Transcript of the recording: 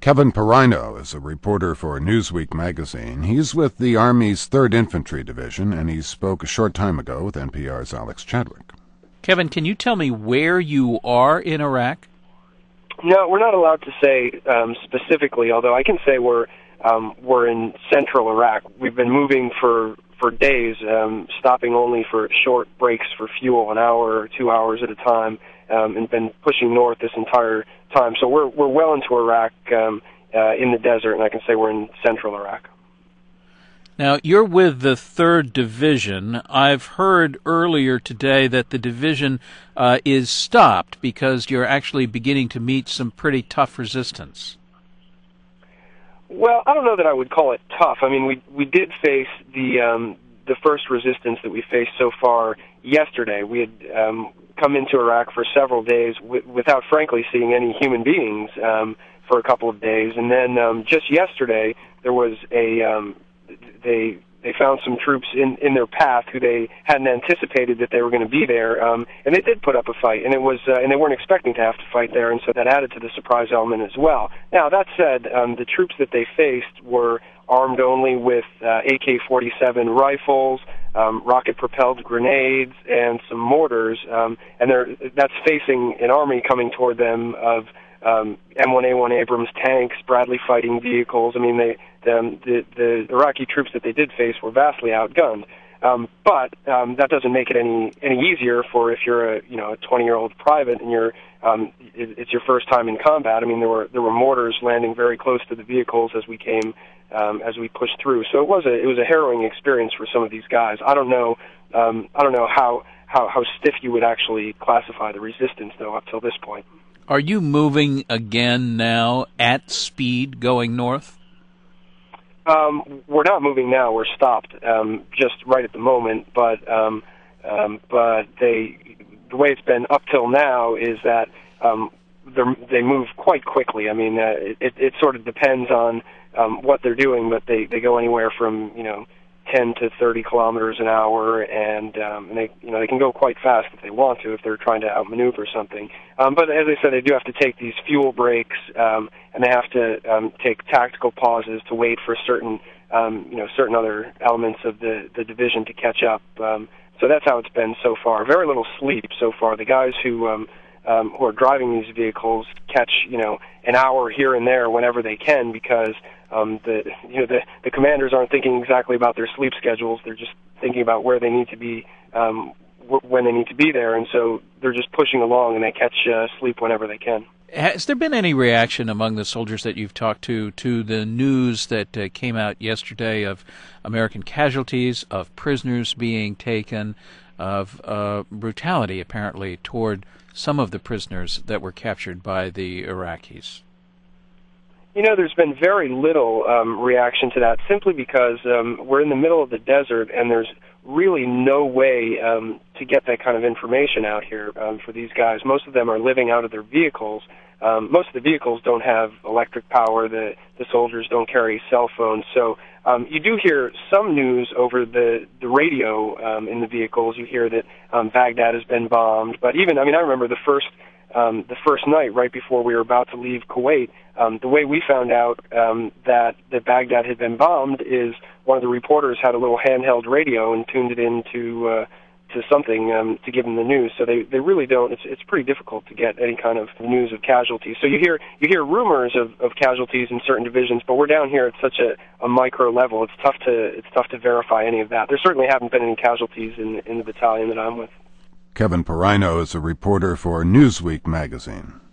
Kevin Perino is a reporter for Newsweek magazine. He's with the Army's 3rd Infantry Division, and he spoke a short time ago with NPR's Alex Chadwick. Kevin, can you tell me where you are in Iraq? No, we're not allowed to say specifically, although I can say we're in central Iraq. We've been moving for days, stopping only for short breaks for fuel, an hour or 2 hours at a time, and been pushing north this entire time. So we're well into Iraq in the desert, and I can say we're in central Iraq. Now, you're with the 3rd Division. I've heard earlier today that the division is stopped because you're actually beginning to meet some pretty tough resistance. Well, I don't know that I would call it tough. I mean, we did face the first resistance that we faced so far yesterday. We had come into Iraq for several days without, frankly, seeing any human beings for a couple of days, and then just yesterday there was they found some troops in their path who they hadn't anticipated that they were going to be there, and they did put up a fight, and and they weren't expecting to have to fight there, and so that added to the surprise element as well. Now, that said, the troops that they faced were armed only with AK-47 rifles, rocket-propelled grenades, and some mortars, and that's facing an army coming toward them of M1A1 Abrams tanks, Bradley fighting vehicles. I mean, the Iraqi troops that they did face were vastly outgunned. But that doesn't make it any easier for if you're a 20-year-old private and it's your first time in combat. I mean, there were mortars landing very close to the vehicles as we as we pushed through. So it was a harrowing experience for some of these guys. I don't know how stiff you would actually classify the resistance though up till this point. Are you moving again now at speed going north? We're not moving now. We're stopped just right at the moment. But the way it's been up till now is that they move quite quickly. I mean, it sort of depends on what they're doing, but they go anywhere from 10 to 30 kilometers an hour, and they can go quite fast if they want to, if they're trying to outmaneuver something. But as I said, they do have to take these fuel breaks, and they have to take tactical pauses to wait for certain other elements of the division to catch up. So that's how it's been so far. Very little sleep so far. The guys who are driving these vehicles catch an hour here and there whenever they can, because the commanders aren't thinking exactly about their sleep schedules. They're just thinking about where they need to be when they need to be there, and so they're just pushing along, and they catch sleep whenever they can. Has there been any reaction among the soldiers that you've talked to the news that came out yesterday of American casualties, of prisoners being taken, of brutality apparently toward some of the prisoners that were captured by the Iraqis? There's been very little reaction to that, simply because we're in the middle of the desert, and there's really no way to get that kind of information out here for these guys. Most of them are living out of their vehicles. Most of the vehicles don't have electric power. The soldiers don't carry cell phones. So you do hear some news over the radio in the vehicles. You hear that Baghdad has been bombed. But I remember the first night, right before we were about to leave Kuwait, the way we found out that Baghdad had been bombed is one of the reporters had a little handheld radio and tuned it into to something to give them the news. So they really don't. It's pretty difficult to get any kind of news of casualties. So you hear rumors of casualties in certain divisions, but we're down here at such a micro level. It's tough to verify any of that. There certainly haven't been any casualties in the battalion that I'm with. Kevin Perino is a reporter for Newsweek magazine.